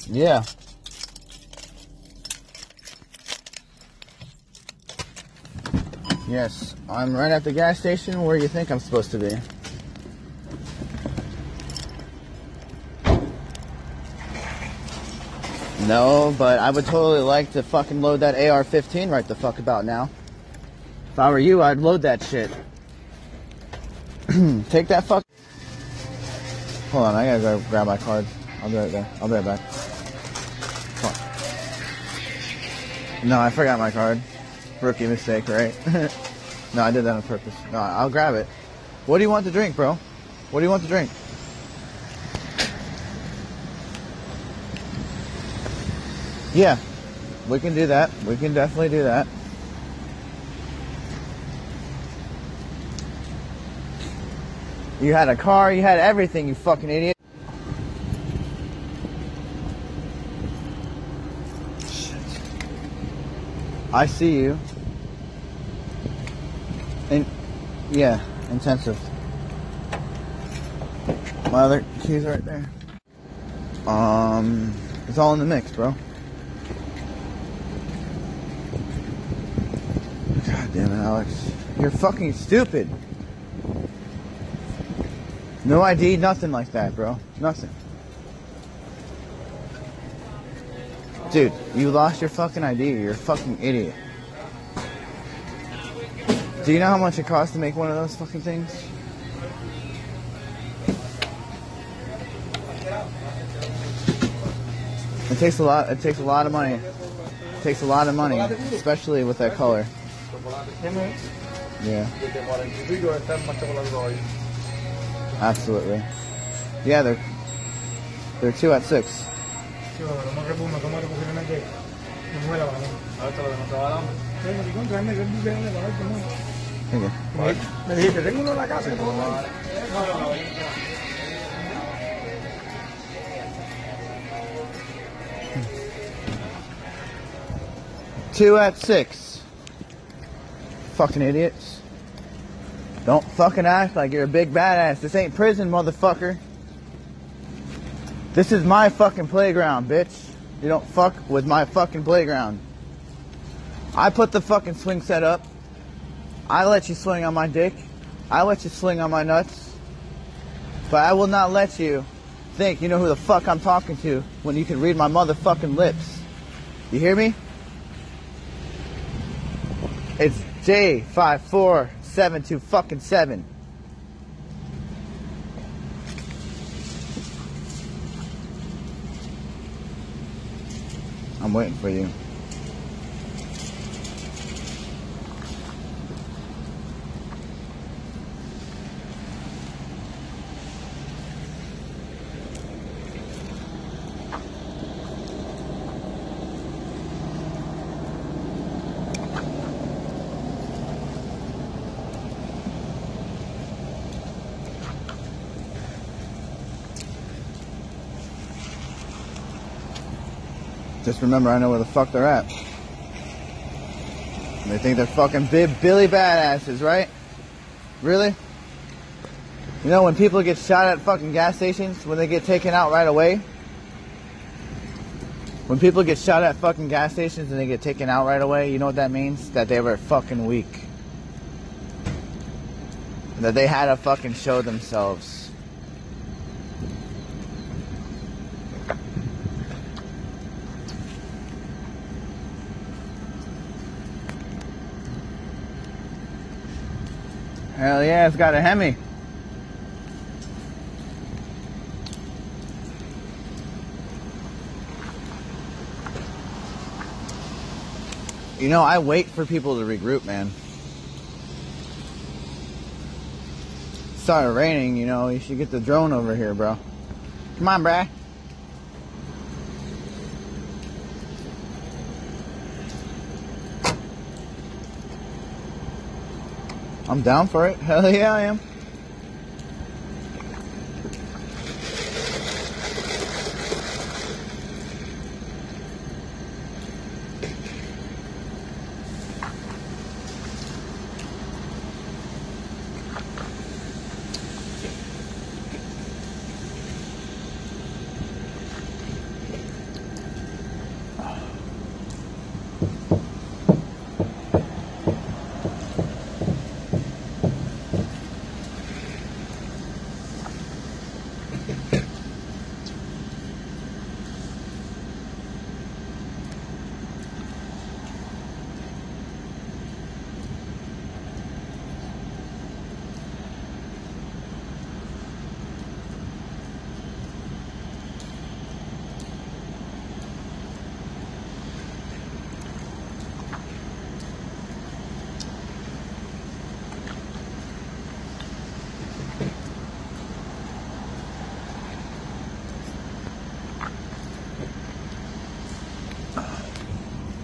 Yeah. Yes, I'm right at the gas station where you think I'm supposed to be. No, but I would totally like to fucking load that AR-15 right the fuck about now. If I were you, I'd load that shit. Take that fuck. Hold on, I gotta go grab my card. I'll be right there. I'll be right back. No, I forgot my card. Rookie mistake, right? No, I did that on purpose. No, I'll grab it. What do you want to drink, bro? What do you want to drink? Yeah, we can do that. We can definitely do that. You had a car, you had everything, you fucking idiot. Shit. I see you. And yeah, intensive. My other keys are right there. It's all in the mix, bro. God damn it, Alex. You're fucking stupid. No ID, nothing like that, bro. Nothing. Dude, you lost your fucking ID. You're a fucking idiot. Do you know how much it costs to make one of those fucking things? It takes a lot. It takes a lot of money. It takes a lot of money, especially with that color. Yeah. Absolutely. Yeah, they're 2 at 6. Two at 6. Fucking idiots. Don't fucking act like you're a big badass. This ain't prison, motherfucker. This is my fucking playground, bitch. You don't fuck with my fucking playground. I put the fucking swing set up. I let you swing on my dick. I let you swing on my nuts. But I will not let you think you know who the fuck I'm talking to when you can read my motherfucking lips. You hear me? It's J5472 fucking 7. I'm waiting for you. Just remember, I know where the fuck they're at. They think they're fucking big Billy badasses, right? Really? You know when people get shot at fucking gas stations, when they get taken out right away? When people get shot at fucking gas stations and they get taken out right away, you know what that means? That they were fucking weak. That they had to fucking show themselves. Hell yeah, it's got a Hemi. You know, I wait for people to regroup, man. It started raining, you know, you should get the drone over here, bro. Come on, bruh. I'm down for it. Hell yeah, I am.